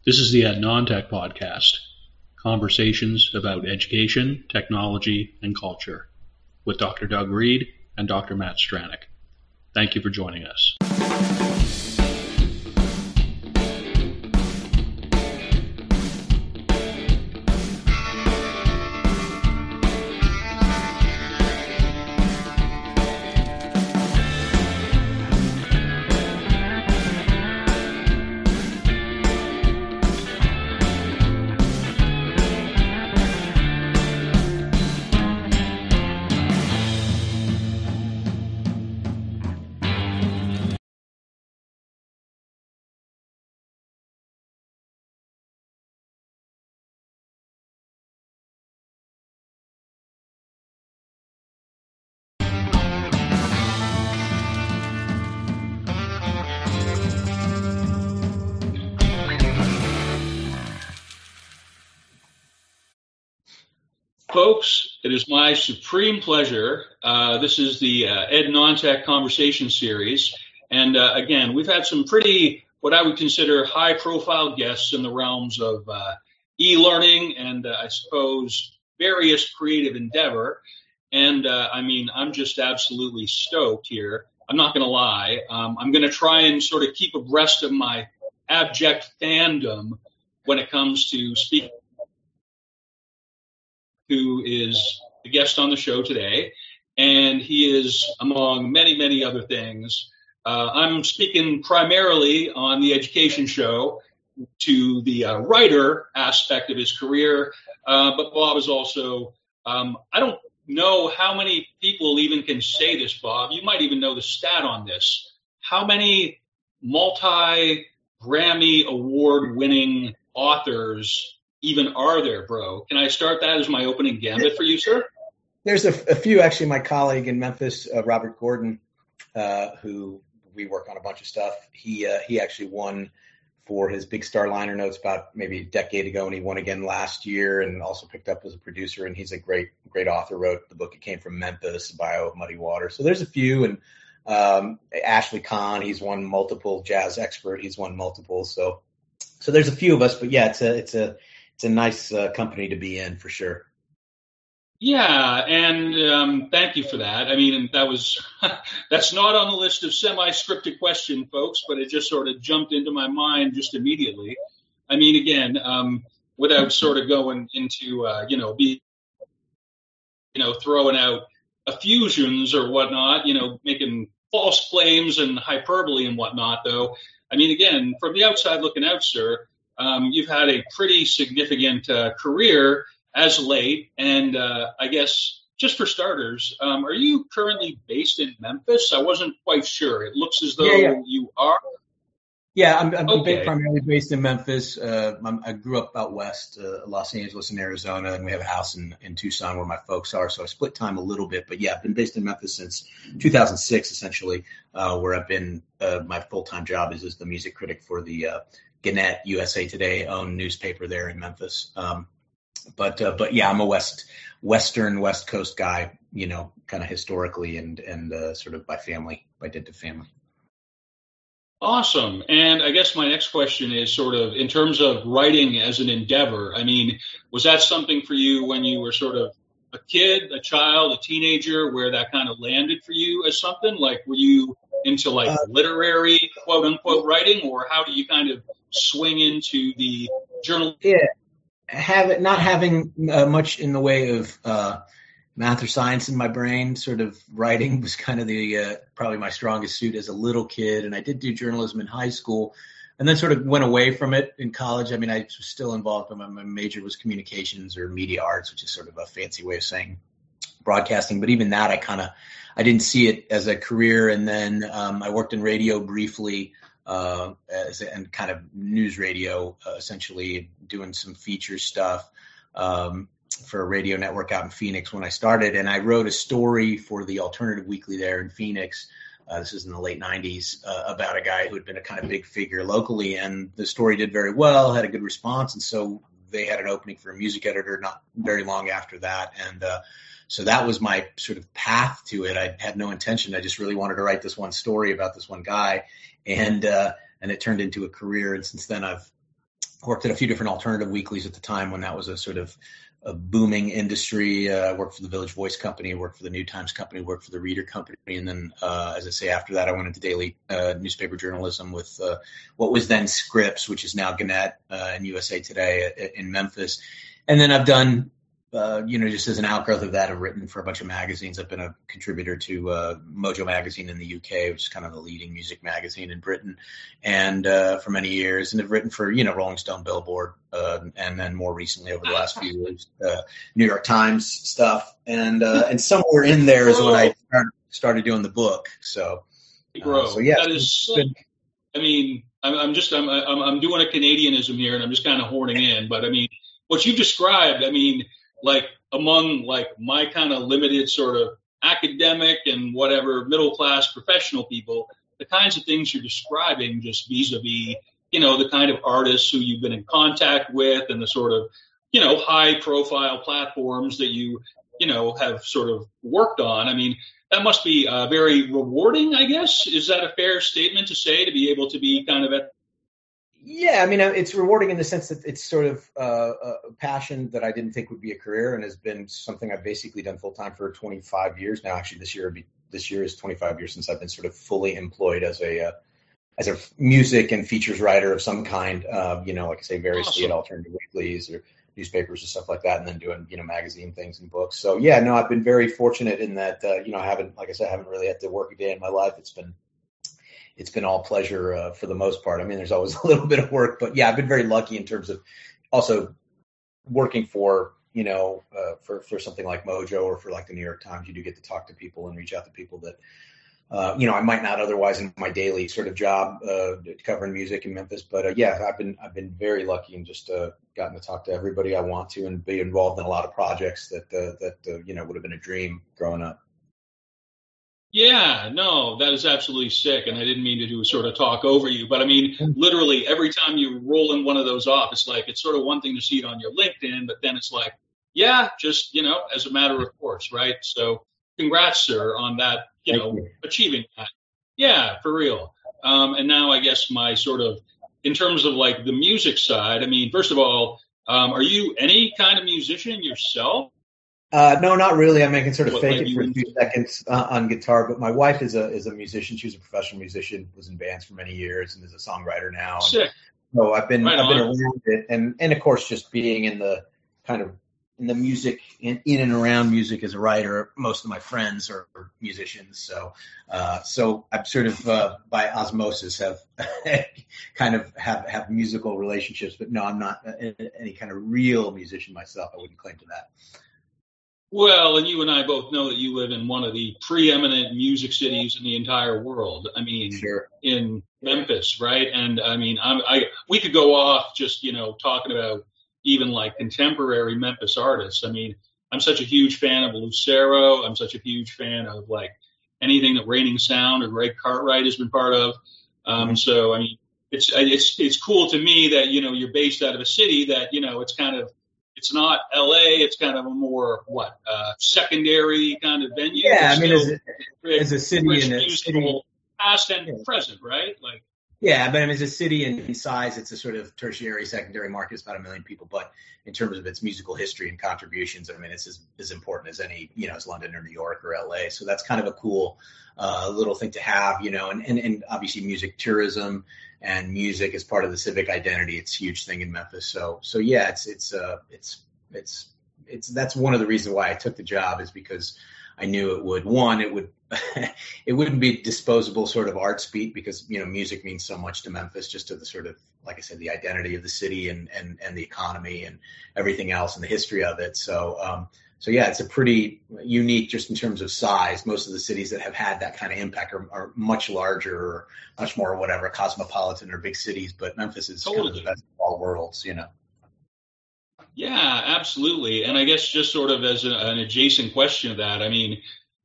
This is the Ed Non-Tech Podcast, conversations about education, technology, and culture, with Dr. Doug Reed and Dr. Matt Stranick. Thank you for joining us. Folks, it is my supreme pleasure. This is the Ed Non-Tech Conversation Series. And again, we've had some pretty, what I would consider high-profile guests in the realms of e-learning and I suppose various creative endeavor. And I'm just absolutely stoked here. I'm not going to lie. I'm going to try and sort of keep abreast of my abject fandom when it comes to speaking, who is the guest on the show today, and he is, among many, many other things, I'm speaking primarily on the education show to the writer aspect of his career, but Bob is also, I don't know how many people even can say this, Bob. You might even know the stat on this. How many multi-Grammy award-winning authors even are there, bro? Can I start that as my opening gambit for you, sir? There's a few, actually. My colleague in Memphis, Robert Gordon, who we work on a bunch of stuff. He actually won for his Big Star liner notes about maybe a decade ago, and he won again last year, and also picked up as a producer. And he's a great author. Wrote the book "It Came from Memphis," a bio of Muddy Water. So there's a few, and Ashley Kahn, he's won multiple. Jazz Expert, he's won multiple. So there's a few of us, but yeah, it's a nice company to be in for sure. Yeah, and thank you for that. I mean, that's not on the list of semi-scripted question, folks, but it just sort of jumped into my mind just immediately. I mean, again, without sort of going into, throwing out effusions or whatnot, making false claims and hyperbole and whatnot, though. I mean, again, from the outside looking out, sir, you've had a pretty significant career as late, and I guess just for starters, are you currently based in Memphis? I wasn't quite sure. It looks as though you are. Yeah, I'm primarily based in Memphis. I grew up out west, Los Angeles and Arizona, and we have a house in Tucson where my folks are, so I split time a little bit. But yeah, I've been based in Memphis since 2006, essentially, where I've been, my full-time job is as the music critic for the Gannett, USA Today owned newspaper there in Memphis. But yeah, I'm a West Coast guy, kind of historically and sort of by dint of family. Awesome. And I guess my next question is sort of in terms of writing as an endeavor. I mean, was that something for you when you were sort of a kid, a child, a teenager, where that kind of landed for you as something? Like, were you into literary quote unquote writing, or how do you kind of swing into the journal? Yeah. Not having much in the way of math or science in my brain, sort of writing was kind of the probably my strongest suit as a little kid. And I did do journalism in high school and then sort of went away from it in college. I mean, I was still involved, but my major was communications or media arts, which is sort of a fancy way of saying broadcasting. But even that, I didn't see it as a career. And then I worked in radio briefly, and kind of news radio, essentially doing some feature stuff for a radio network out in Phoenix when I started. And I wrote a story for the Alternative Weekly there in Phoenix. This is in the late 90s, about a guy who had been a kind of big figure locally. And the story did very well, had a good response. And so they had an opening for a music editor not very long after that. And so that was my sort of path to it. I had no intention. I just really wanted to write this one story about this one guy. And it turned into a career. And since then, I've worked at a few different alternative weeklies at the time when that was a sort of a booming industry. Worked for the Village Voice Company, worked for the New Times Company, worked for the Reader Company, and then, as I say, after that, I went into daily newspaper journalism with what was then Scripps, which is now Gannett and USA Today in Memphis. And then I've done, just as an outgrowth of that, I've written for a bunch of magazines. I've been a contributor to Mojo Magazine in the UK, which is kind of the leading music magazine in Britain, and for many years. And I've written for, Rolling Stone, Billboard, and then more recently over the last few years, New York Times stuff. And somewhere in there is when I started doing the book. So yeah. That is sick. I mean, I'm doing a Canadianism here, and I'm just kind of horning in. But I mean, what you've described, I mean, like among like my kind of limited sort of academic and whatever middle class professional people, the kinds of things you're describing just vis-a-vis, the kind of artists who you've been in contact with and the sort of, high profile platforms that you have sort of worked on. I mean, that must be very rewarding, I guess. Is that a fair statement to say, to be able to be kind of at? Yeah, I mean, it's rewarding in the sense that it's sort of a passion that I didn't think would be a career, and has been something I've basically done full time for 25 years now. Actually, this year is 25 years since I've been sort of fully employed as a music and features writer of some kind. Like I say, variously at alternative weeklies or newspapers and stuff like that, and then doing magazine things and books. So yeah, no, I've been very fortunate in that I haven't really had to work a day in my life. It's been all pleasure for the most part. I mean, there's always a little bit of work, but yeah, I've been very lucky in terms of also working for, for something like Mojo or for like the New York Times. You do get to talk to people and reach out to people that, I might not otherwise in my daily sort of job covering music in Memphis. But yeah, I've been very lucky and just gotten to talk to everybody I want to and be involved in a lot of projects that would have been a dream growing up. Yeah, no, that is absolutely sick. And I didn't mean to do a sort of talk over you, but I mean, literally every time you roll in one of those off, it's sort of one thing to see it on your LinkedIn, but then it's like, yeah, just, as a matter of course, right? So congrats, sir, on that, achieving that. Yeah, for real. And now I guess my sort of, in terms of like the music side, I mean, first of all, are you any kind of musician yourself? No, not really. I mean, I can sort of fake it for a few seconds on guitar, but my wife is a musician. She was a professional musician, was in bands for many years, and is a songwriter now. Sick. So I've been around it, and of course, just being in the kind of in the music, in and around music as a writer. Most of my friends are musicians, so I'm sort of by osmosis have kind of have musical relationships. But no, I'm not any kind of real musician myself. I wouldn't claim to that. Well, and you and I both know that you live in one of the preeminent music cities in the entire world. I mean, sure. In Memphis, right? And I mean, we could go off just, talking about even like contemporary Memphis artists. I mean, I'm such a huge fan of Lucero. I'm such a huge fan of like anything that Raining Sound or Greg Cartwright has been part of. So, I mean, it's cool to me that, you're based out of a city that, it's not LA. It's kind of a more secondary kind of venue. Yeah, I mean, as a city in a city, past and present, right? Like. Yeah, but I mean, as a city in size, it's a sort of tertiary, secondary market. It's about 1 million people, but in terms of its musical history and contributions, I mean, it's as important as any, as London or New York or LA. So that's kind of a cool little thing to have, and obviously music tourism and music as part of the civic identity. It's a huge thing in Memphis. So yeah, it's that's one of the reasons why I took the job, is because I knew it would it wouldn't be disposable sort of art speak, because music means so much to Memphis, just to the sort of, like I said, the identity of the city and the economy and everything else and the history of it. So yeah, it's a pretty unique, just in terms of size. Most of the cities that have had that kind of impact are much larger or much more whatever, cosmopolitan or big cities, but Memphis is totally kind of the best of all worlds, Yeah, absolutely. And I guess just sort of as an adjacent question to that, I mean,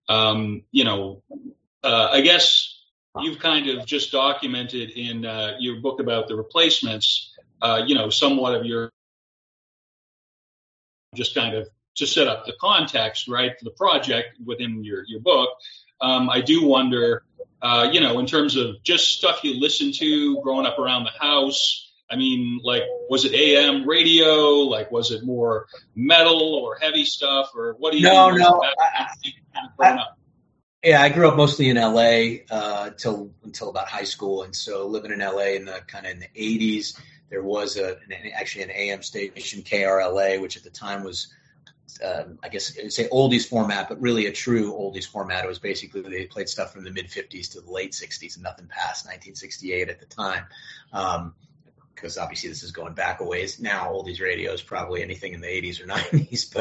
I guess you've kind of just documented in your book about the Replacements, somewhat of your, just kind of to set up the context, right, for the project within your book. I do wonder, in terms of just stuff you listen to growing up around the house, I mean, like, was it AM radio? Like, was it more metal or heavy stuff? Or what do you No, think? no. Growing up? Yeah, I grew up mostly in LA until about high school, and so living in LA in the kind of in the 80s, there was actually an AM station, KRLA, which at the time was I guess I'd say oldies format, but really a true oldies format. It was basically they played stuff from the mid 50s to the late 60s and nothing past 1968 at the time. Because obviously this is going back a ways now. Oldies radio is probably anything in the 80s or 90s,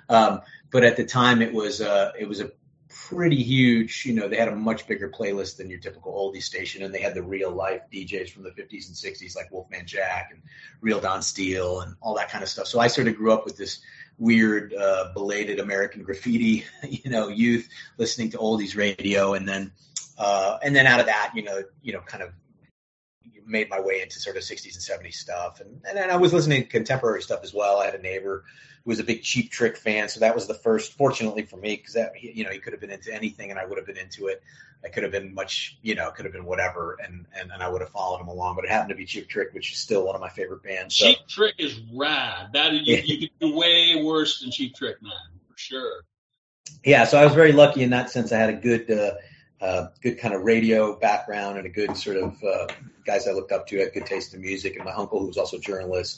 but at the time it was a pretty huge. They had a much bigger playlist than your typical oldie station, and they had the real life DJs from the 50s and 60s like Wolfman Jack and Real Don Steele and all that kind of stuff. So I sort of grew up with this weird, belated American graffiti, youth listening to oldies radio, and then out of that, kind of made my way into sort of 60s and 70s stuff, and then I was listening to contemporary stuff as well. I had a neighbor who was a big Cheap Trick fan, so that was the first, fortunately for me, because he could have been into anything and I would have been into it. I could have been much, could have been whatever, and I would have followed him along. But it happened to be Cheap Trick, which is still one of my favorite bands. So. Cheap Trick is rad. You could do way worse than Cheap Trick, man, for sure. Yeah, so I was very lucky in that sense. I had a good kind of radio background and a good sort of guys I looked up to, had good taste in music. And my uncle, who was also a journalist,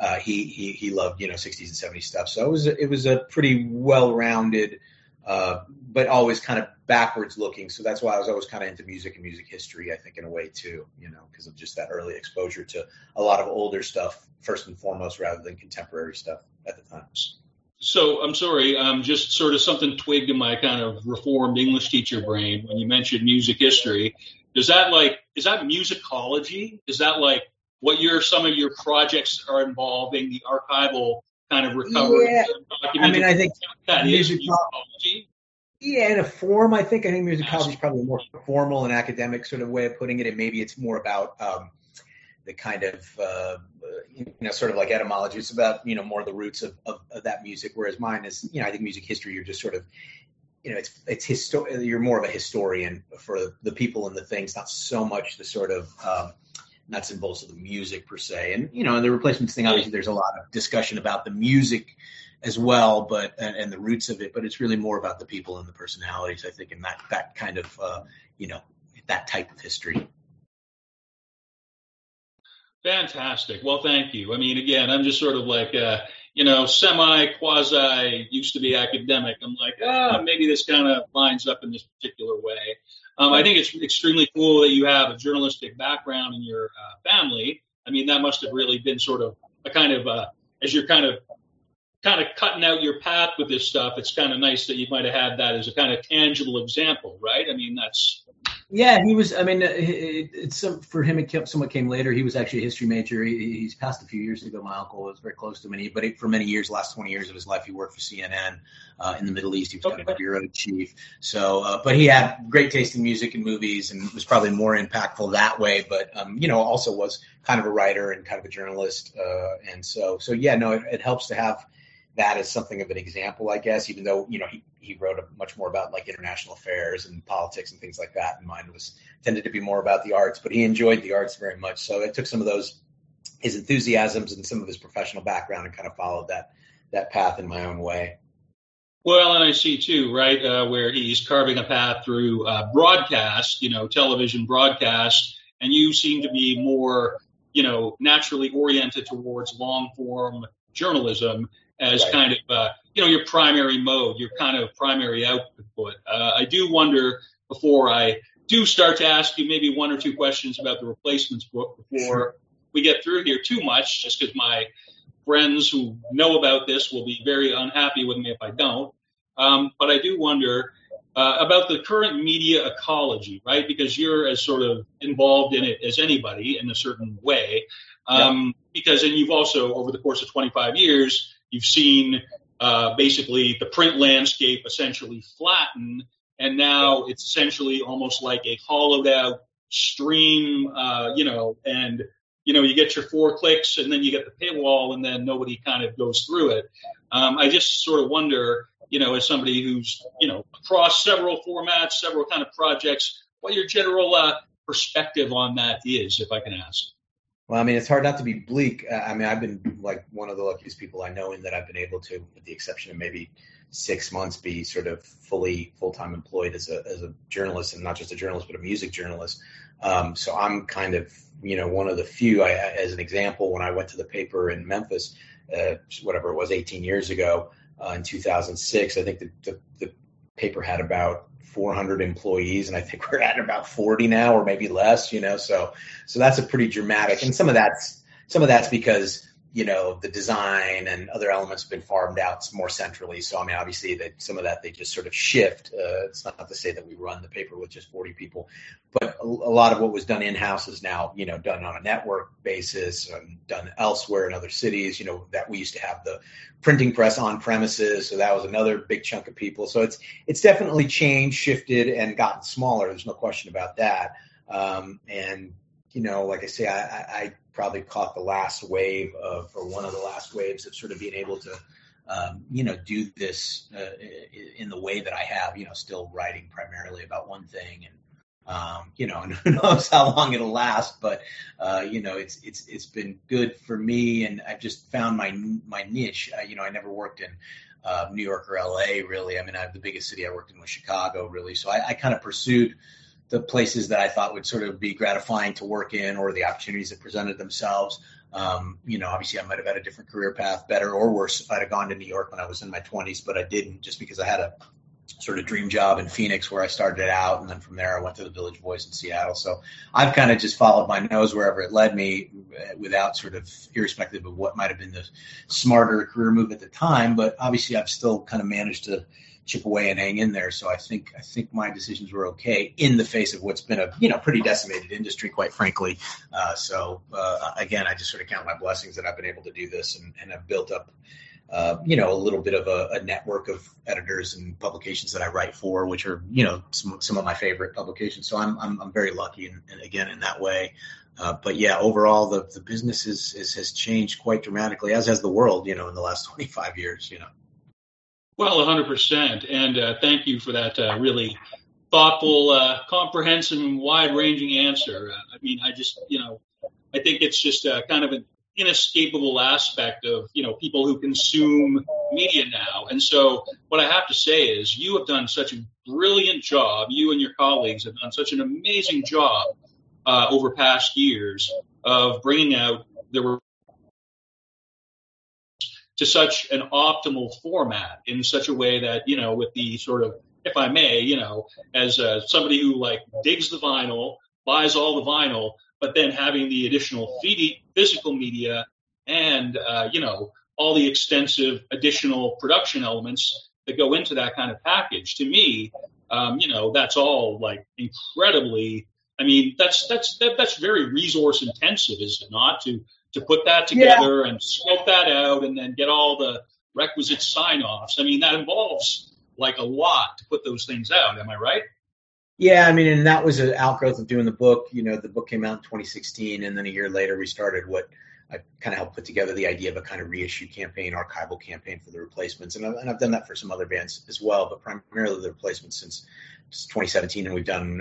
he loved 60s and 70s stuff. So it was a pretty well-rounded, but always kind of backwards looking. So that's why I was always kind of into music and music history, I think, in a way too, because of just that early exposure to a lot of older stuff first and foremost, rather than contemporary stuff at the time. So I'm sorry, just sort of something twigged in my kind of reformed English teacher brain when you mentioned music history. Is that musicology? Is that like what some of your projects are involving, the archival kind of recovery? Yeah, I mean, I think that is musicology. Yeah, in a form, I think musicology is probably a more formal and academic sort of way of putting it, and maybe it's more about the kind of sort of like etymology. It's about more the roots of that music, whereas mine is I think music history. You're just sort of you're more of a historian for the people and the things, not so much the sort of nuts and bolts of the music per se. And the replacements thing, obviously there's a lot of discussion about the music as well, but and the roots of it, but it's really more about the people and the personalities, I think, and that kind of that type of history. Fantastic. Well, thank you. I mean, again, I'm just sort of like, semi-quasi used to be academic. I'm like, maybe this kind of lines up in this particular way. I think it's extremely cool that you have a journalistic background in your family. I mean, that must have really been sort of a kind of, as you're kind of cutting out your path with this stuff, it's kind of nice that you might have had that as a kind of tangible example, right? I mean, that's... Yeah, he was. I mean, for him, it somewhat came later. He was actually a history major. He's passed a few years ago. My uncle was very close to him, but for many years, last 20 years of his life, he worked for CNN in the Middle East. He was kind of a bureau chief. So, but he had great taste in music and movies, and was probably more impactful that way. But also was kind of a writer and kind of a journalist, and so yeah, no, it helps to have that as something of an example, I guess, even though, he wrote much more about like international affairs and politics and things like that. And mine tended to be more about the arts, but he enjoyed the arts very much. So it took some of his enthusiasms and some of his professional background and kind of followed that path in my own way. Well, and I see too, right, where he's carving a path through broadcast, television broadcast, and you seem to be more, naturally oriented towards long form journalism as right. Kind of, your primary mode, your kind of primary output. I do wonder, before I do start to ask you maybe one or two questions about the Replacements book before we get through here too much, just because my friends who know about this will be very unhappy with me if I don't. But I do wonder about the current media ecology, right? Because you're as sort of involved in it as anybody in a certain way. Because, and you've also, over the course of 25 years, you've seen basically the print landscape essentially flatten, and now it's essentially almost like a hollowed out stream, and, you get your 4 clicks and then you get the paywall and then nobody kind of goes through it. I just sort of wonder, as somebody who's, across several formats, several kind of projects, what your general perspective on that is, if I can ask. Well, I mean, it's hard not to be bleak. I mean, I've been like one of the luckiest people I know in that I've been able to, with the exception of maybe 6 months, be sort of full-time employed as a journalist, and not just a journalist, but a music journalist. So I'm kind of, one of the few. As an example, when I went to the paper in Memphis, whatever it was, 18 years ago, in 2006, I think the paper had about 400 employees, and I think we're at about 40 now, or maybe less. So that's a pretty dramatic. And some of that's because the design and other elements have been farmed out more centrally. So, I mean, obviously that some of that they just sort of shift. It's not to say that we run the paper with just 40 people, but a lot of what was done in-house is now, done on a network basis and done elsewhere in other cities, that we used to have the printing press on premises. So that was another big chunk of people. So it's definitely changed, shifted, and gotten smaller. There's no question about that. And, like I say, I probably caught the last wave or one of the last waves of sort of being able to, do this in the way that I have, still writing primarily about one thing, and who knows how long it'll last, but it's been good for me, and I've just found my niche. I never worked in New York or LA really. I mean, the biggest city I worked in was Chicago really, so I kind of pursued the places that I thought would sort of be gratifying to work in, or the opportunities that presented themselves. Obviously I might have had a different career path, better or worse, if I'd have gone to New York when I was in my 20s, but I didn't, just because I had a sort of dream job in Phoenix where I started out. And then from there I went to the Village Voice in Seattle. So I've kind of just followed my nose wherever it led me, without sort of, irrespective of what might have been the smarter career move at the time. But obviously I've still kind of managed to chip away and hang in there. So I think my decisions were okay in the face of what's been a pretty decimated industry, quite frankly. Again, I just sort of count my blessings that I've been able to do this, and I've built up a little bit of a network of editors and publications that I write for, which are some of my favorite publications. So I'm very lucky, and again in that way. But yeah, overall the business has changed quite dramatically, as has the world, in the last 25 years. Well, 100%. And thank you for that really thoughtful, comprehensive, and wide-ranging answer. I mean, I just, I think it's just kind of an inescapable aspect of, people who consume media now. And so what I have to say is you have done such a brilliant job. You and your colleagues have done such an amazing job over past years of bringing out the to such an optimal format, in such a way that, with the sort of, if I may, as somebody who like digs the vinyl, buys all the vinyl, but then having the additional physical media and, all the extensive additional production elements that go into that kind of package. To me, that's all like incredibly, I mean, that's very resource intensive, is it not? To put that together and scope that out and then get all the requisite sign-offs. I mean, that involves like a lot to put those things out. Am I right? Yeah, I mean, and that was an outgrowth of doing the book. The book came out in 2016, and then a year later we started what I kind of helped put together the idea of a kind of reissue campaign, archival campaign for the Replacements. And I've done that for some other bands as well, but primarily the Replacements since 2017. And we've done,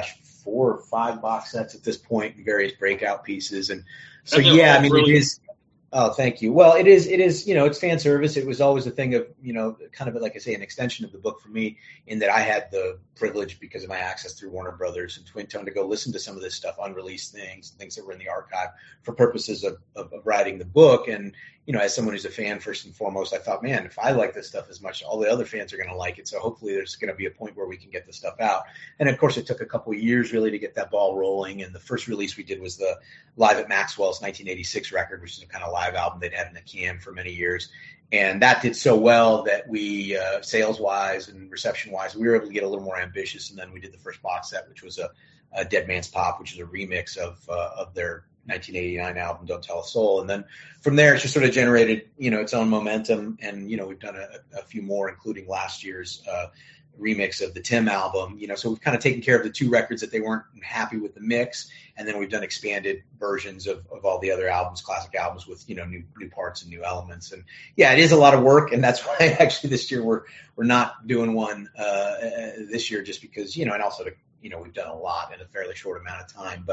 4 or 5 box sets at this point, various breakout pieces. And so, yeah, I mean, it is. Oh, thank you. Well, it is, it's fan service. It was always a thing of, kind of like I say, an extension of the book for me, in that I had the privilege, because of my access through Warner Brothers and Twin Tone, to go listen to some of this stuff, unreleased things that were in the archive for purposes of writing the book. And, as someone who's a fan, first and foremost, I thought, man, if I like this stuff as much, all the other fans are going to like it. So hopefully there's going to be a point where we can get this stuff out. And of course, it took a couple of years really to get that ball rolling. And the first release we did was the Live at Maxwell's 1986 record, which is a kind of live album they'd had in a can for many years. And that did so well that we, sales-wise and reception-wise, we were able to get a little more ambitious. And then we did the first box set, which was a Dead Man's Pop, which is a remix of their 1989 album, Don't Tell a Soul. And then from there, it's just sort of generated, its own momentum. And, we've done a few more, including last year's remix of the Tim album. So we've kind of taken care of the 2 records that they weren't happy with the mix. And then we've done expanded versions of all the other albums, classic albums with, new parts and new elements. And yeah, it is a lot of work. And that's why actually this year we're not doing one this year, just because, and also we've done a lot in a fairly short amount of time. But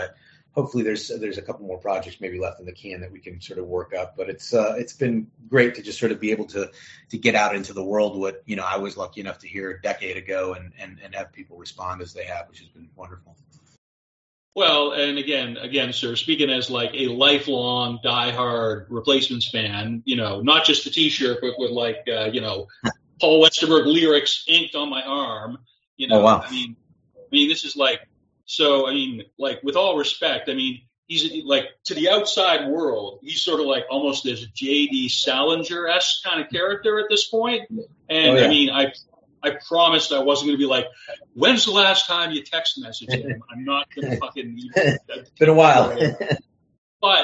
hopefully there's a couple more projects maybe left in the can that we can sort of work up. But it's been great to just sort of be able to get out into the world what, I was lucky enough to hear a decade ago and have people respond as they have, which has been wonderful. Well, and again, sir, speaking as like a lifelong diehard Replacements fan, not just the T-shirt, but with like, Paul Westerberg lyrics inked on my arm, Oh, wow. I mean, this is like, so, like, with all respect, he's like, to the outside world, he's sort of like almost this J.D. Salinger-esque kind of character at this point. And Oh, yeah. I promised I wasn't going to be like, when's the last time you text messaged him? I'm not going to fucking. It's been a while. But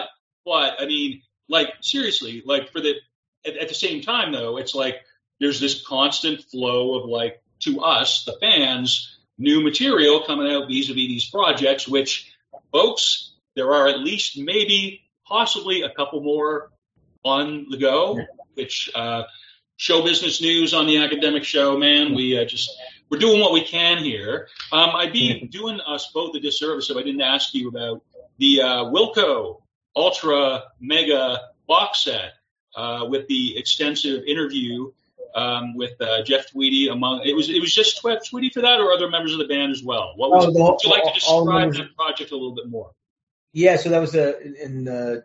like, seriously, like at the same time though, it's like there's this constant flow of like, to us, the fans, new material coming out vis-a-vis these projects, which, folks, there are at least maybe possibly a couple more on the go, which show business news on the academic show, man. We're doing what we can here. I'd be doing us both a disservice if I didn't ask you about the Wilco Ultra Mega box set with the extensive interview with Jeff Tweedy. It was just Tweedy for that, or other members of the band as well? Would you like to describe that project a little bit more? Yeah, so that was in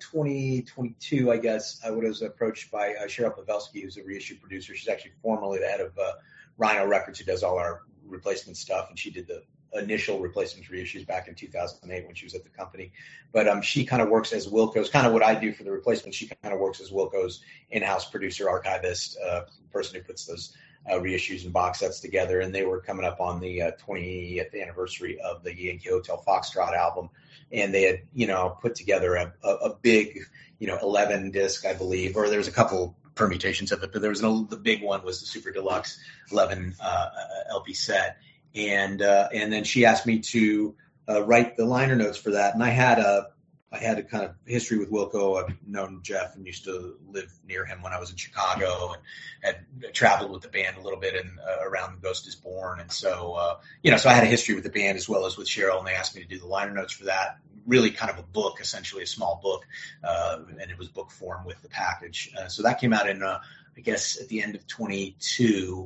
2022, I guess. I was approached by Cheryl Pavelski, who's a reissue producer. She's actually formerly the head of Rhino Records, who does all our replacement stuff, and she did the initial Replacements reissues back in 2008 when she was at the company. But she kind of works as Wilco's, kind of what I do for the Replacements. She kind of works as Wilco's in-house producer, archivist, person who puts those reissues and box sets together. And they were coming up on the 20th anniversary of the Yankee Hotel Foxtrot album. And they had, put together a big, 11 disc, I believe, or there was a couple permutations of it, but the big one was the Super Deluxe 11 LP set. And then she asked me to write the liner notes for that. And I had a kind of history with Wilco. I've known Jeff and used to live near him when I was in Chicago, and had traveled with the band a little bit around Ghost is Born. And so, so I had a history with the band as well as with Cheryl, and they asked me to do the liner notes for that. Really kind of a book, essentially a small book, and it was book form with the package. So that came out in, I guess, at the end of 22.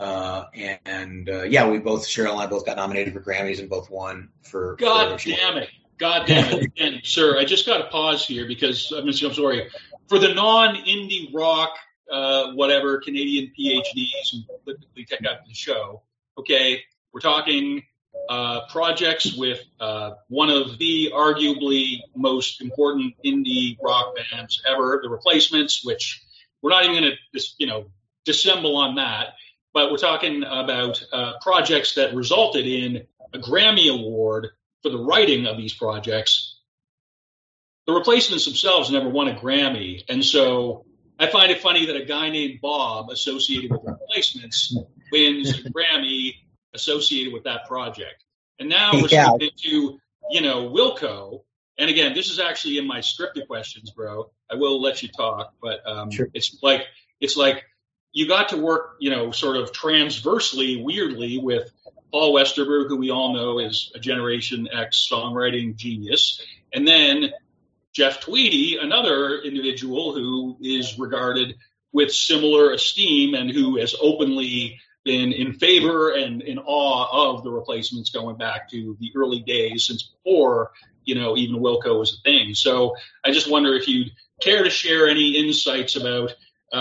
We both, Cheryl and I both got nominated for Grammys and both won for. God damn it. And sir, I just got to pause here because I'm sorry for the non-indie rock, whatever Canadian PhDs who typically check out the show. Okay. We're talking, projects with, one of the arguably most important indie rock bands ever, the Replacements, which we're not even going to, dissemble on that. But we're talking about projects that resulted in a Grammy Award for the writing of these projects. The Replacements themselves never won a Grammy. And so I find it funny that a guy named Bob associated with the Replacements wins a Grammy associated with that project. And now we're stepping into, Wilco. And again, this is actually in my scripted questions, bro. I will let you talk, but Sure. It's like you got to work, sort of transversely, weirdly, with Paul Westerberg, who we all know is a Generation X songwriting genius, and then Jeff Tweedy, another individual who is regarded with similar esteem and who has openly been in favor and in awe of the Replacements going back to the early days since before, even Wilco was a thing. So I just wonder if you'd care to share any insights about,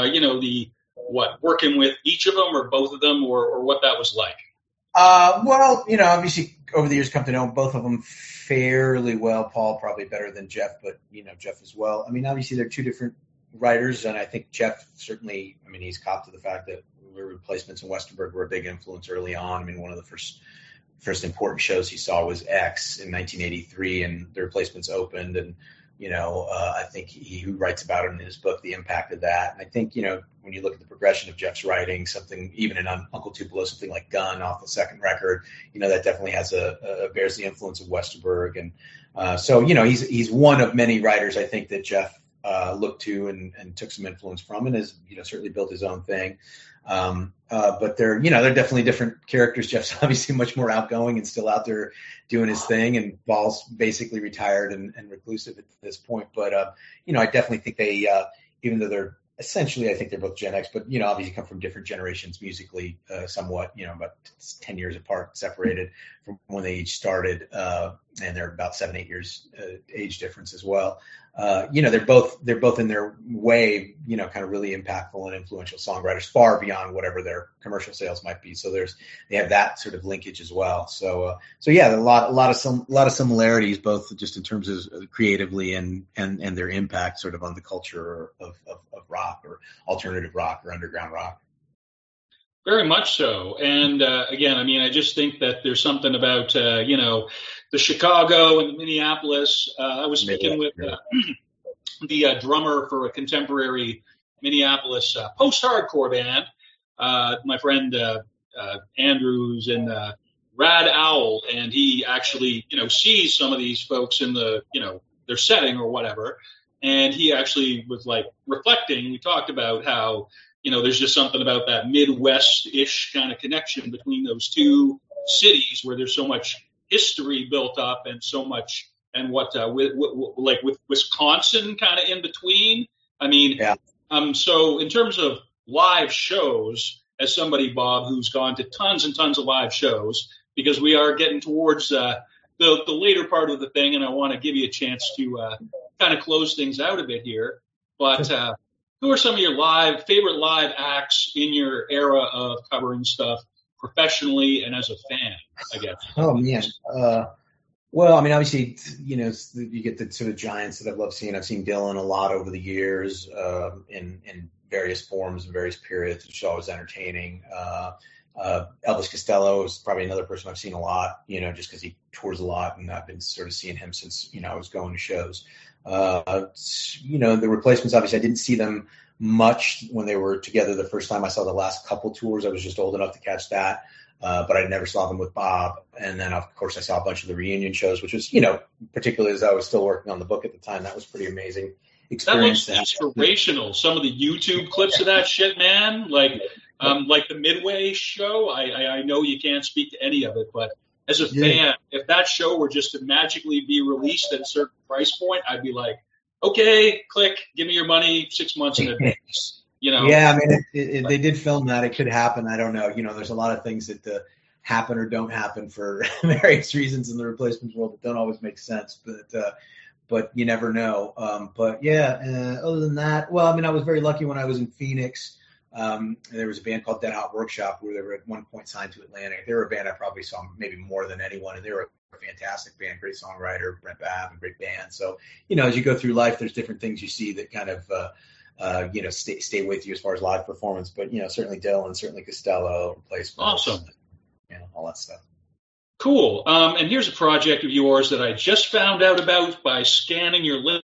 working with each of them or both of them or what that was like. Obviously over the years come to know both of them fairly well. Paul probably better than Jeff, but Jeff as well. Obviously they're two different writers, and I think Jeff certainly, he's copped to the fact that the Replacements and Westerberg were a big influence early on. One of the first important shows he saw was X in 1983, and the Replacements opened, and I think he writes about it in his book, the impact of that. And I think, when you look at the progression of Jeff's writing, something even in Uncle Tupelo, something like Gun off the second record, that definitely has bears the influence of Westerberg. And so, he's one of many writers, I think, that Jeff looked to and took some influence from, and has certainly built his own thing. But they're definitely different characters. Jeff's obviously much more outgoing and still out there doing his thing, and Paul's basically retired and reclusive at this point. But I definitely think they, even though they're essentially, I think they're both Gen X, but obviously come from different generations musically, somewhat, about 10 years apart, separated from when they each started, and they're about 7-8 years age difference as well. They're both in their way, kind of really impactful and influential songwriters, far beyond whatever their commercial sales might be. So they have that sort of linkage as well. So yeah, a lot of similarities, both just in terms of creatively and their impact sort of on the culture of rock or alternative rock or underground rock. Very much so. And again, I just think that there's something about, the Chicago and the Minneapolis. I was speaking with the drummer for a contemporary Minneapolis post-hardcore band, my friend Andrews in Rad Owl, and he actually, sees some of these folks in the, their setting or whatever. And he actually was like reflecting. We talked about how, there's just something about that Midwest-ish kind of connection between those two cities where there's so much history built up and so much, and with Wisconsin kind of in between. Yeah. So in terms of live shows, as somebody, Bob, who's gone to tons and tons of live shows, because we are getting towards the later part of the thing, and I want to give you a chance to kind of close things out a bit here. But who are some of your favorite live acts in your era of covering stuff professionally and as a fan, I guess? Oh, man. Well, obviously, you get the sort of giants that I've loved seeing. I've seen Dylan a lot over the years in various forms and various periods, which is always entertaining. Elvis Costello is probably another person I've seen a lot, just because he tours a lot, and I've been sort of seeing him since, I was going to shows. The Replacements, obviously, I didn't see them much when they were together the first time. I saw the last couple tours. I was just old enough to catch that. But I never saw them with Bob. And then, of course, I saw a bunch of the reunion shows, which was, particularly as I was still working on the book at the time, that was pretty amazing experience. That looks inspirational. Some of the YouTube clips of that shit, man, like the Midway show. I know you can't speak to any of it, but as a fan, if that show were just to magically be released at a certain price point, I'd be like, okay, click, give me your money 6 months in advance. Yeah, they did film that. It could happen. I don't know. There's a lot of things that happen or don't happen for various reasons in the Replacements world that don't always make sense. But you never know. Other than that, well, I was very lucky when I was in Phoenix. There was a band called Dead Hot Workshop where they were at one point signed to Atlantic. They were a band I probably saw maybe more than anyone, and they were a fantastic band, great songwriter, Brent Babb, and great band. So, as you go through life, there's different things you see that kind of stay with you as far as live performance. But, certainly Dylan, certainly Costello, Replacements. Awesome. All that stuff. Cool. And here's a project of yours that I just found out about by scanning your list.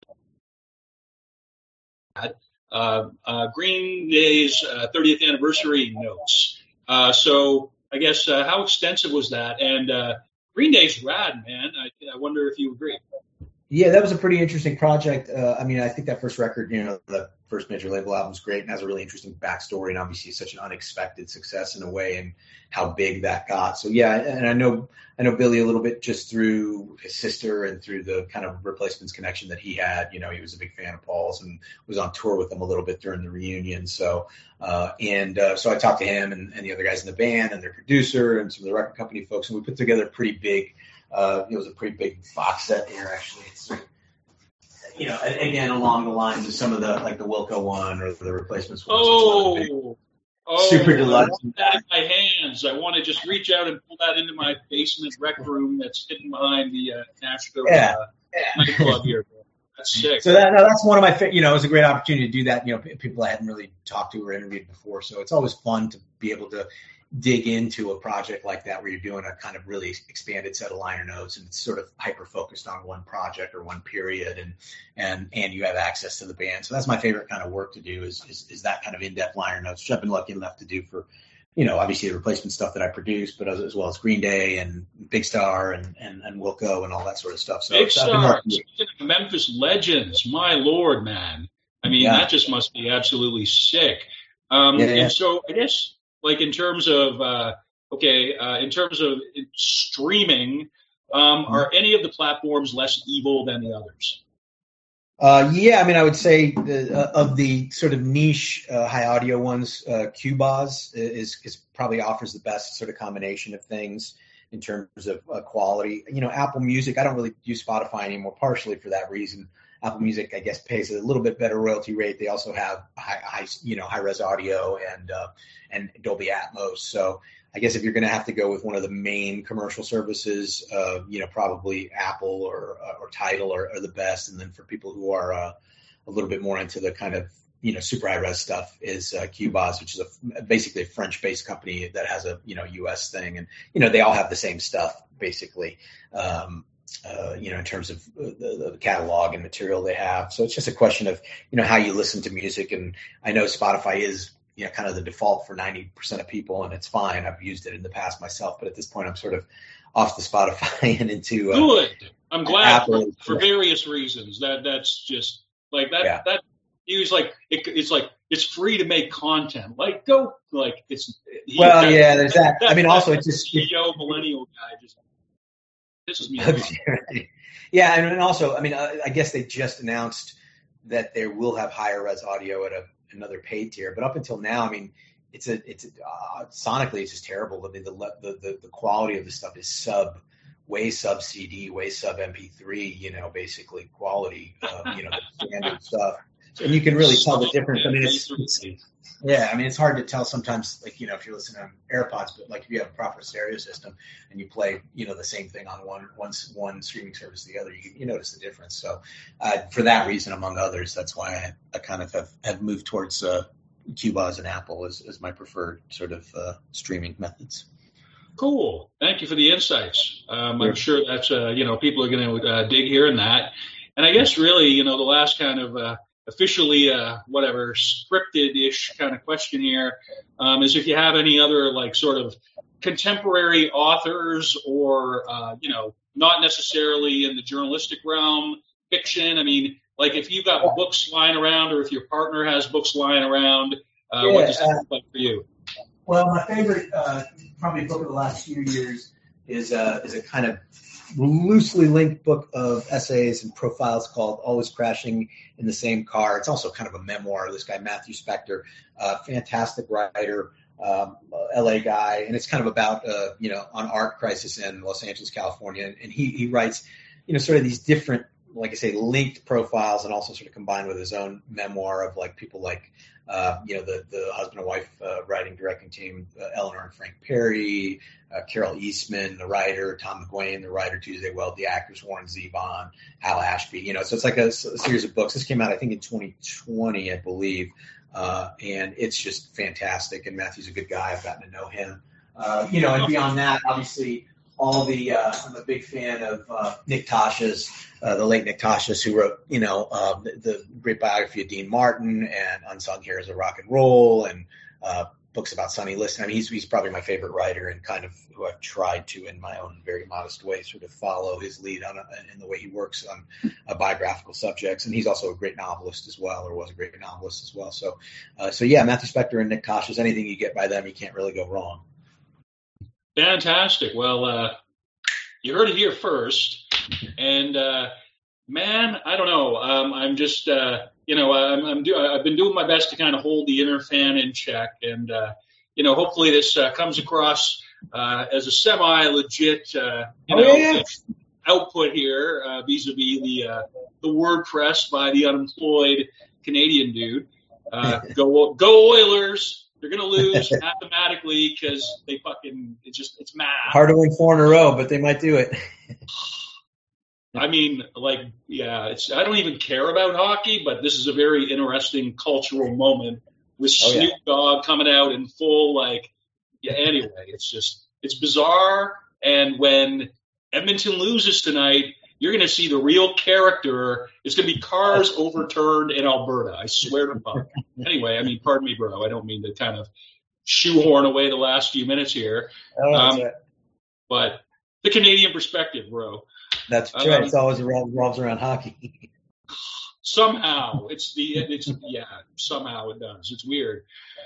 Green Day's 30th anniversary notes. So I guess how extensive was that? And Green Day's rad, man. I wonder if you agree. Yeah, that was a pretty interesting project. I think that first record, the first major label album is great and has a really interesting backstory, and obviously such an unexpected success in a way, and how big that got. So yeah, and I know Billy a little bit just through his sister and through the kind of Replacements connection that he had. He was a big fan of Paul's and was on tour with them a little bit during the reunion. So so I talked to him and the other guys in the band and their producer and some of the record company folks, and we put together a pretty big. It was a pretty big box set here, actually. It's, again, along the lines of some of the, like the Wilco one or the Replacements one. Super deluxe. I want that in my hands. I want to just reach out and pull that into my basement rec room that's hidden behind the Nashville nightclub here. That's sick. So that's one of my, it was a great opportunity to do that. People I hadn't really talked to or interviewed before. So it's always fun to be able to dig into a project like that where you're doing a kind of really expanded set of liner notes, and it's sort of hyper focused on one project or one period, and you have access to the band. So that's my favorite kind of work to do is that kind of in-depth liner notes, which I've been lucky enough to do for obviously the replacement stuff that I produce, but as well as Green Day and Big Star and Wilco and all that sort of stuff. So Big Star, Memphis legends, my Lord, man. I mean, that just must be absolutely sick. And so I guess, like, in terms of streaming, are any of the platforms less evil than the others? I mean, I would say of the sort of niche high audio ones, Qboz is probably offers the best sort of combination of things in terms of quality. Apple Music, I don't really use Spotify anymore, partially for that reason. Apple Music, I guess, pays a little bit better royalty rate. They also have high res audio and Dolby Atmos. So I guess if you're going to have to go with one of the main commercial services, probably Apple or Tidal are the best. And then for people who are a little bit more into the kind of super high res stuff is Qboz, which is basically a French-based company that has a US thing, and they all have the same stuff basically. In terms of the catalog and material they have. So it's just a question of, how you listen to music. And I know Spotify is, kind of the default for 90% of people, and it's fine. I've used it in the past myself, but at this point I'm sort of off the Spotify and into good. I'm glad for various reasons. That's just like that. Yeah. That use like it's free to make content. Like go like it's. There's that. I mean, also it's just millennial guy just. Pisses me off. Yeah, and also, I mean, I guess they just announced that they will have higher res audio at another paid tier, but up until now, I mean, it's sonically it's just terrible. I mean, the quality of the stuff is way sub CD, way sub MP3, basically quality, the standard stuff. And you can really tell the difference. I mean, it's hard to tell sometimes, like, if you're listening on AirPods, but like if you have a proper stereo system and you play, the same thing on one streaming service to the other, you notice the difference. So for that reason, among others, that's why I kind of have moved towards Qboz and Apple as my preferred sort of streaming methods. Cool. Thank you for the insights. I'm sure that's, people are going to dig hearing that. And I guess really, the last kind of officially scripted-ish kind of question here is if you have any other like sort of contemporary authors or not necessarily in the journalistic realm, fiction. I mean, like if you've got books lying around or if your partner has books lying around, what does that look like for you? Well, my favorite probably book of the last few years is a kind of loosely linked book of essays and profiles called Always Crashing in the Same Car. It's also kind of a memoir of this guy, Matthew Spector, fantastic writer, LA guy. And it's kind of about, on art crisis in Los Angeles, California. And he writes, sort of these different, like I say, linked profiles and also sort of combined with his own memoir of like people like, the husband and wife writing, directing team, Eleanor and Frank Perry, Carol Eastman, the writer, Tom McGuane, the writer, Tuesday Weld, the actors, Warren Zevon, Hal Ashby, so it's like a series of books. This came out, I think, in 2020, I believe, and it's just fantastic. And Matthew's a good guy. I've gotten to know him, and beyond that, obviously, all the I'm a big fan of Nick Tasha's, the late Nick Tasha's, who wrote, the great biography of Dean Martin and Unsung Heroes of Rock and Roll and books about Sonny Liston. I mean, he's probably my favorite writer and kind of who I've tried to, in my own very modest way, sort of follow his lead in the way he works on biographical subjects. And he's also a great novelist as well, or was a great novelist as well. So yeah, Matthew Spector and Nick Tasha's, anything you get by them, you can't really go wrong. Fantastic. Well, you heard it here first. And, man, I don't know. I'm just, I've been doing my best to kind of hold the inner fan in check. And, hopefully this comes across as a semi-legit, output here vis-a-vis the WordPress by the unemployed Canadian dude. Go Oilers. They're going to lose mathematically because it's math. Hard to win 4 in a row, but they might do it. I mean, I don't even care about hockey, but this is a very interesting cultural moment with Snoop Dogg coming out in full, anyway, it's bizarre. And when Edmonton loses tonight, you're going to see the real character. It's going to be cars overturned in Alberta. I swear to God. Anyway, I mean, pardon me, bro. I don't mean to kind of shoehorn away the last few minutes here. Oh, that's right. But the Canadian perspective, bro. That's right. It's always revolves around hockey. Somehow somehow it does. It's weird.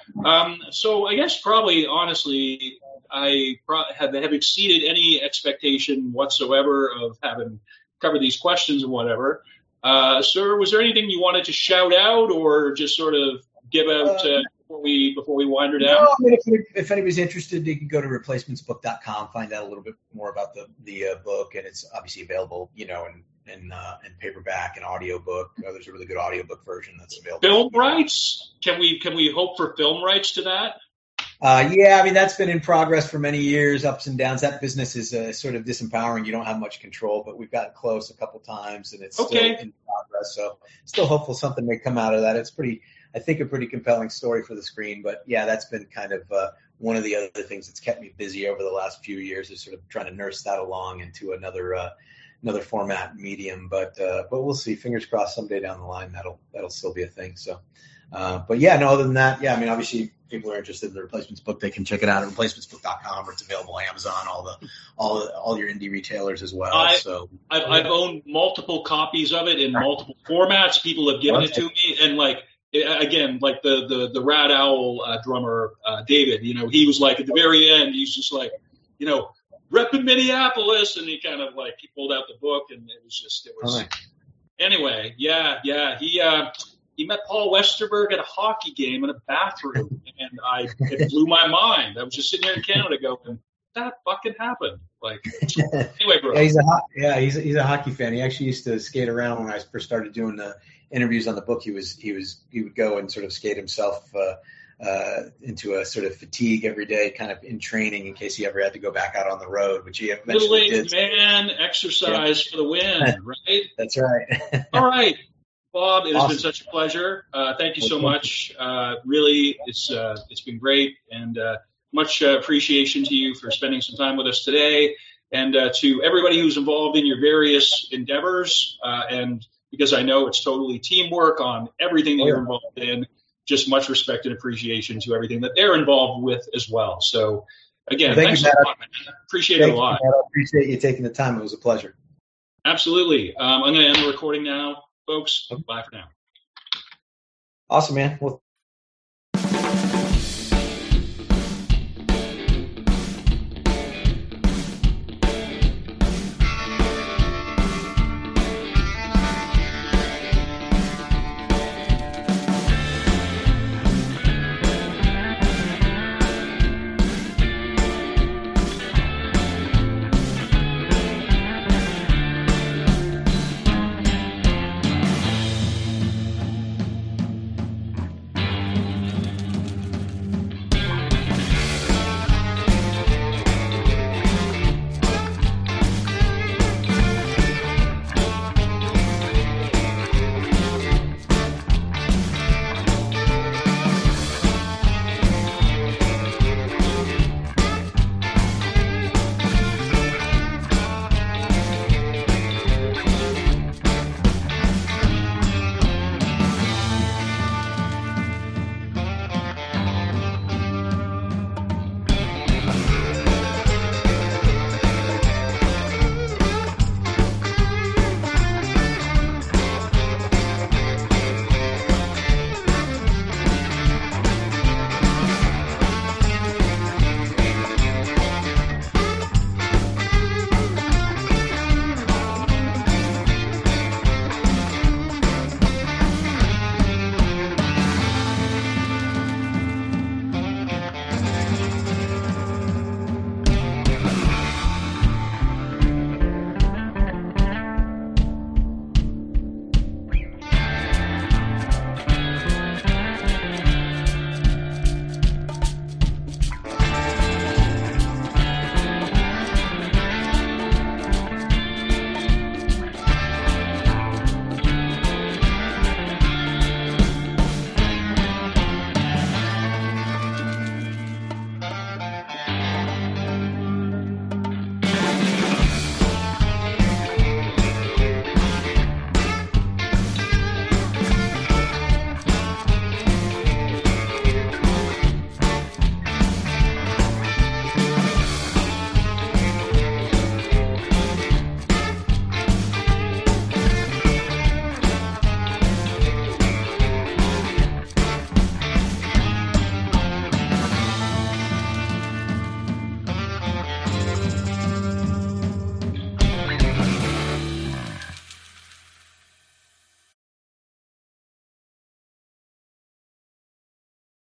So I guess probably honestly, I have exceeded any expectation whatsoever of having covered these questions and whatever. Sir, was there anything you wanted to shout out or just sort of give out before we wind her down? No, I mean, if anybody's interested, you can go to replacementsbook.com, find out a little bit more about the book, and it's obviously available, in paperback and audiobook. There's a really good audiobook version that's available. Film rights? Can we hope for film rights to that? Yeah, I mean, that's been in progress for many years, ups and downs. That business is sort of disempowering. You don't have much control, but we've gotten close a couple times, and it's still in progress. So still hopeful something may come out of that. It's I think a pretty compelling story for the screen. But, yeah, that's been kind of one of the other things that's kept me busy over the last few years is sort of trying to nurse that along into another format medium. But we'll see. Fingers crossed someday down the line that'll still be a thing. So. But yeah, no, other than that, yeah, I mean, obviously if people are interested in the Replacements book, they can check it out at replacementsbook.com, or it's available on Amazon, all your indie retailers as well. I've owned multiple copies of it in multiple formats. People have given it to me, and again, like the Rad Owl drummer, David, he was like at the very end, he's just like, repping Minneapolis, and he kind of he pulled out the book, and it was anyway, yeah, he met Paul Westerberg at a hockey game in a bathroom, and it blew my mind. I was just sitting here in Canada going, that fucking happened. Anyway, bro. Yeah, he's a hockey fan. He actually used to skate around when I first started doing the interviews on the book. He would go and sort of skate himself into a sort of fatigue every day, kind of in training in case he ever had to go back out on the road, which he eventually did. Man exercise for the win, right? That's right. All right. Bob, it has been such a pleasure. Thank you so much. Really, it's been great, and much appreciation to you for spending some time with us today, and to everybody who's involved in your various endeavors. And because I know it's totally teamwork on everything that you're involved in, just much respect and appreciation to everything that they're involved with as well. So, again, thanks a lot, man. Appreciate it a lot. I appreciate you taking the time. It was a pleasure. Absolutely. I'm going to end the recording now. Folks, bye for now. Awesome, man. Well,